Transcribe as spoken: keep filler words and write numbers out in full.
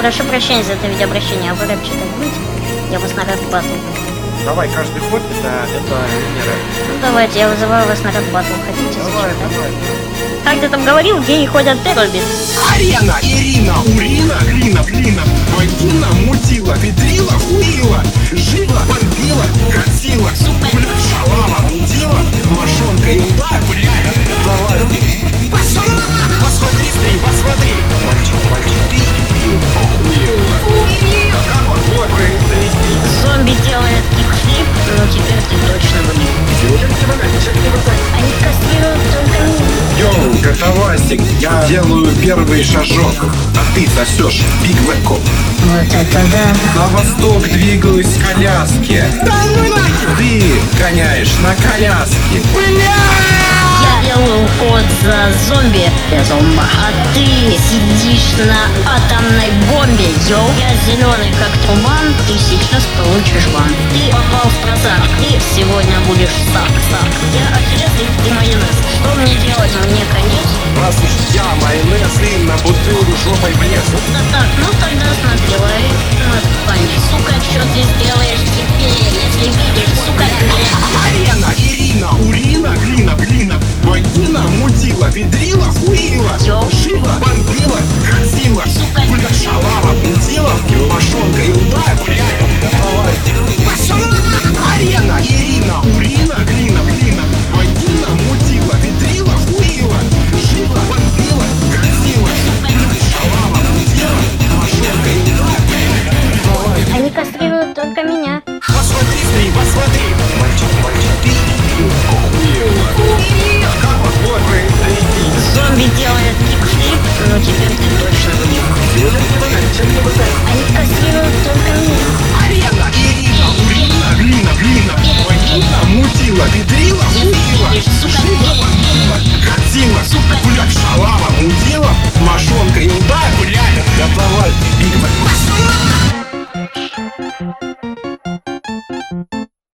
прошу прощения за это видеообращение, а вы рэп что-то будете? Я вас на рэп батл. Давай, каждый ход это, это не рэп. Ну давайте, я вызываю вас на рэп батл. Хотите Давай, зачитать? давай. Как ты там говорил, геи ходят терробит. Арена, Ирина, Урина, Глина, Блина, Вагина, мутила, педрила, хуила, жила, бомбила, красила, блядь, шалава, мудила, мошонка, юнда, блядь, давай, посмотри, стрим, посмотри, мальчик, мальчик, ты пил, охуела, как он, вот, Зомби делает кикфлип, но теперь ты точно выиграешь. Они кастрируют только меня. Йоу, Котовасик, я делаю первый шажок, а ты сосешь Биг Вэко. Вот это да. На восток двигаюсь в коляске. Да ну нахер! Ты гоняешь на коляске. Я делаю ход за зомби, я зомба. А ты сидишь на атомной бомбе, йоу. Я зеленый как туман, ты сейчас получишь ван. Ты попал в просак, ты сегодня будешь сак, сак. Я отрезал, ты майонез. Что мне делать? Мне конец? Раз уж я майонез и на бутылку жопой влез. Да так, ну тогда смотри, лови на память. Сука, что ты сделаешь теперь, если видишь, сука, блядь. Арена, Ирина, Урина, Глина, Глина, Вагина, мутила, педрила.